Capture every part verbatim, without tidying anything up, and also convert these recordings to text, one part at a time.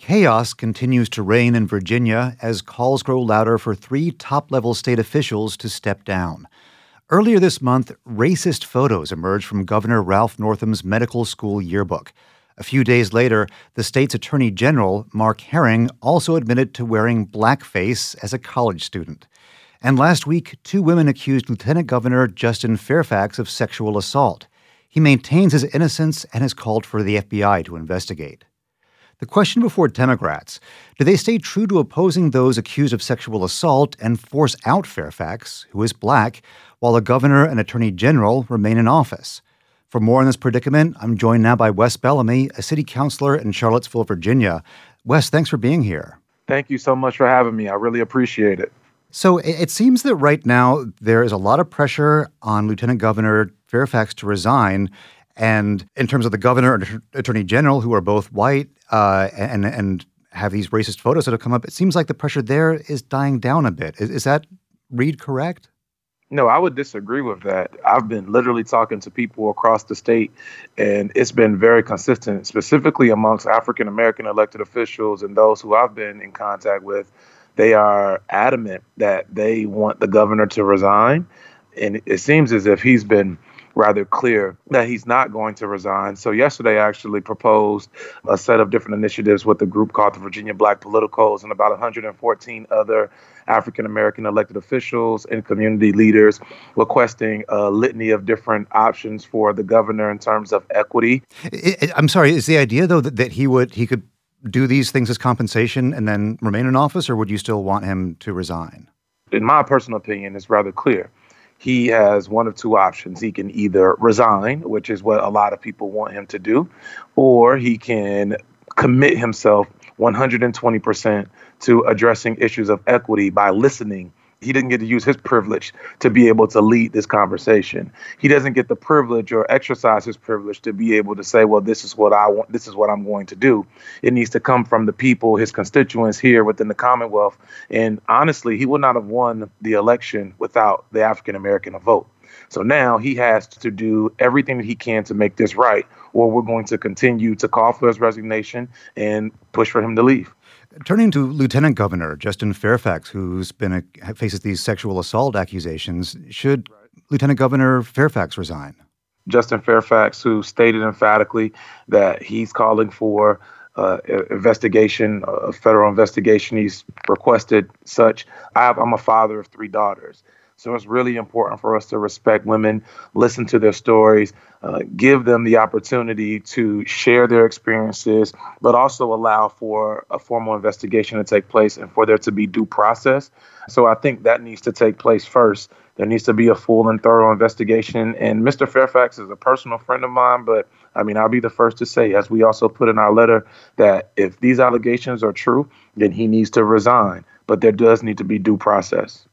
Chaos continues to reign in Virginia as calls grow louder for three top-level state officials to step down. Earlier this month, racist photos emerged from Governor Ralph Northam's medical school yearbook. A few days later, the state's Attorney General, Mark Herring, also admitted to wearing blackface as a college student. And last week, two women accused Lieutenant Governor Justin Fairfax of sexual assault. He maintains his innocence and has called for the F B I to investigate. The question before Democrats: do they stay true to opposing those accused of sexual assault and force out Fairfax, who is black, while the governor and attorney general remain in office? For more on this predicament, I'm joined now by Wes Bellamy, a city councilor in Charlottesville, Virginia. Wes, thanks for being here. Thank you so much for having me. I really appreciate it. So it seems that right now there is a lot of pressure on Lieutenant Governor Fairfax to resign. And in terms of the governor and attorney general, who are both white uh, and and have these racist photos that have come up, it seems like the pressure there is dying down a bit. Is, is that read correct? No, I would disagree with that. I've been literally talking to people across the state, and it's been very consistent, specifically amongst African-American elected officials and those who I've been in contact with. They are adamant that they want the governor to resign. And it seems as if he's been rather clear that he's not going to resign. So yesterday I actually proposed a set of different initiatives with a group called the Virginia Black Politicals and about one hundred fourteen other African-American elected officials and community leaders requesting a litany of different options for the governor in terms of equity. I'm sorry, is the idea, though, that, that he would he could do these things as compensation and then remain in office, or would you still want him to resign? In my personal opinion, it's rather clear. He has one of two options. He can either resign, which is what a lot of people want him to do, or he can commit himself one hundred twenty percent to addressing issues of equity by listening. He didn't get to use his privilege to be able to lead this conversation. He doesn't get the privilege or exercise his privilege to be able to say, well, this is what I want. This is what I'm going to do. It needs to come from the people, his constituents here within the Commonwealth. And honestly, he would not have won the election without the African-American vote. So now he has to do everything that he can to make this right, or we're going to continue to call for his resignation and push for him to leave. Turning to Lieutenant Governor Justin Fairfax, who's been a, faces these sexual assault accusations, should right. Lieutenant Governor Fairfax resign? Justin Fairfax, who stated emphatically that he's calling for uh, investigation, a federal investigation. He's requested such. I have, I'm a father of three daughters. So it's really important for us to respect women, listen to their stories, uh, give them the opportunity to share their experiences, but also allow for a formal investigation to take place and for there to be due process. So I think that needs to take place first. There needs to be a full and thorough investigation. And Mister Fairfax is a personal friend of mine, but I mean, I'll be the first to say, as we also put in our letter, that if these allegations are true, then he needs to resign. But there does need to be due process.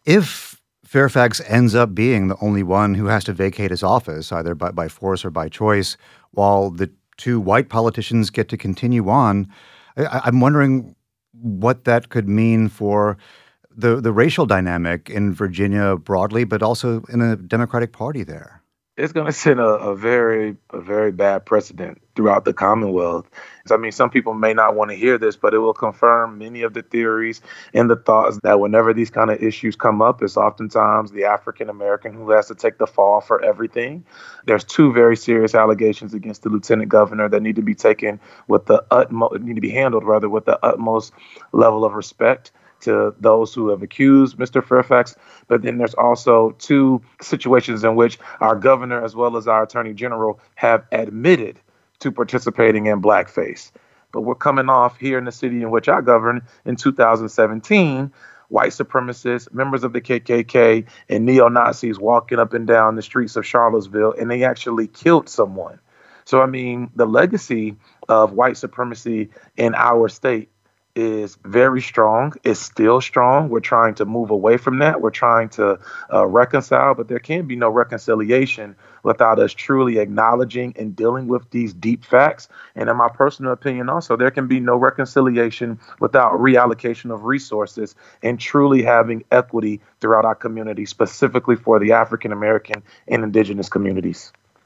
If Fairfax ends up being the only one who has to vacate his office, either by, by force or by choice, while the two white politicians get to continue on, I, I'm wondering what that could mean for the, the racial dynamic in Virginia broadly, but also in the Democratic Party there. It's going to set a, a very, a very bad precedent throughout the Commonwealth. I mean, some people may not want to hear this, but it will confirm many of the theories and the thoughts that whenever these kind of issues come up, it's oftentimes the African American who has to take the fall for everything. There's two very serious allegations against the lieutenant governor that need to be taken with the utmost, need to be handled rather with the utmost level of respect to those who have accused Mister Fairfax. But then there's also two situations in which our governor as well as our attorney general have admitted to participating in blackface. But we're coming off here in the city in which I govern in two thousand seventeen, white supremacists, members of the K K K, and neo-Nazis walking up and down the streets of Charlottesville, and they actually killed someone. So, I mean, the legacy of white supremacy in our state is very strong. It's still strong. We're trying to move away from that. We're trying to uh, reconcile, but there can be no reconciliation without us truly acknowledging and dealing with these deep facts. And in my personal opinion, also, there can be no reconciliation without reallocation of resources and truly having equity throughout our community, specifically for the African American and indigenous communities.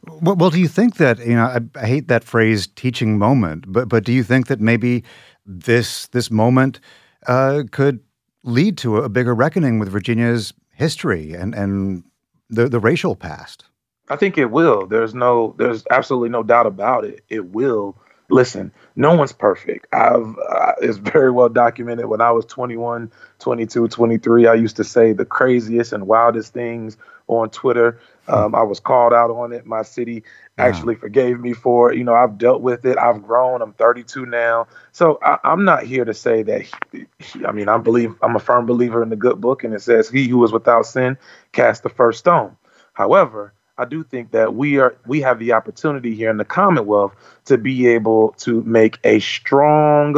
Well, well, do you think that, you know, I, I hate that phrase teaching moment, but but do you think that maybe this this moment uh, could lead to a bigger reckoning with Virginia's history and, and the, the racial past? I think it will. There's no, there's absolutely no doubt about it. It will. Listen, no one's perfect. I've, uh, it's very well documented. When I was twenty-one, twenty-two, twenty-three, I used to say the craziest and wildest things on Twitter. Um, I was called out on it. My city actually yeah. forgave me for it. You know, I've dealt with it. I've grown. I'm thirty-two now. So I, I'm not here to say that, he, he, I mean, I believe, I'm a firm believer in the good book, and it says, he who is without sin cast the first stone. However, I do think that we are we have the opportunity here in the Commonwealth to be able to make a strong,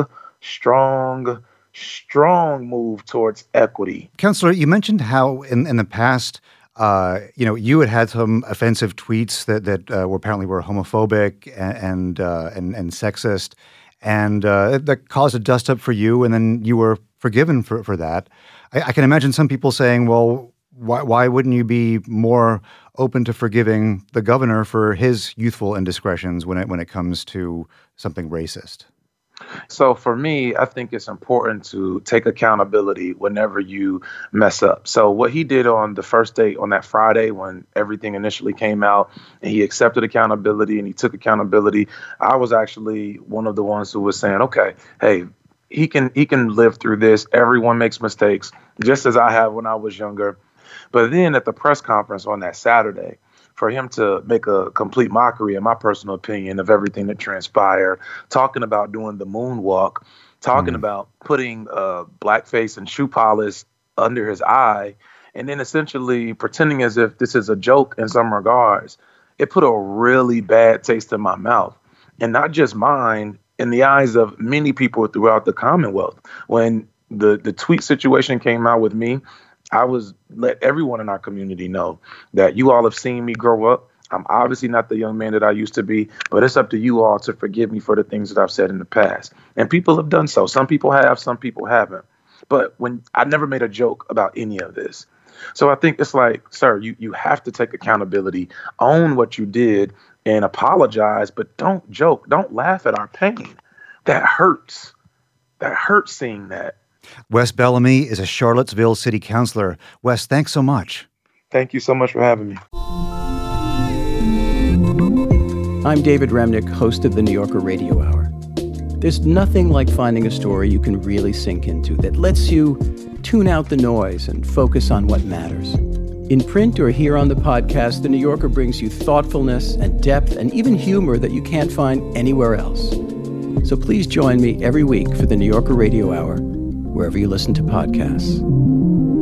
strong, strong move towards equity. Councilor, you mentioned how in, in the past, uh, you know, you had had some offensive tweets that that uh, were apparently were homophobic and and uh, and, and sexist, and uh, that caused a dust up for you, and then you were forgiven for for that. I, I can imagine some people saying, well, Why, why wouldn't you be more open to forgiving the governor for his youthful indiscretions when it when it comes to something racist? So for me, I think it's important to take accountability whenever you mess up. So what he did on the first day, on that Friday, when everything initially came out, and he accepted accountability and he took accountability, I was actually one of the ones who was saying, okay, hey, he can he can live through this. Everyone makes mistakes, just as I have when I was younger. But then at the press conference on that Saturday, for him to make a complete mockery, in my personal opinion, of everything that transpired, talking about doing the moonwalk, talking mm. about putting uh, blackface and shoe polish under his eye, and then essentially pretending as if this is a joke in some regards, it put a really bad taste in my mouth. And not just mine, in the eyes of many people throughout the Commonwealth. When the, the tweet situation came out with me, I was let everyone in our community know that you all have seen me grow up. I'm obviously not the young man that I used to be, but it's up to you all to forgive me for the things that I've said in the past. And people have done so. Some people have, some people haven't. But when I never made a joke about any of this. So I think it's like, sir, you, you have to take accountability, own what you did, and apologize, but don't joke. Don't laugh at our pain. That hurts. That hurts seeing that. Wes Bellamy is a Charlottesville city councilor. Wes, thanks so much. Thank you so much for having me. I'm David Remnick, host of the New Yorker Radio Hour. There's nothing like finding a story you can really sink into that lets you tune out the noise and focus on what matters. In print or here on the podcast, The New Yorker brings you thoughtfulness and depth and even humor that you can't find anywhere else. So please join me every week for the New Yorker Radio Hour, wherever you listen to podcasts.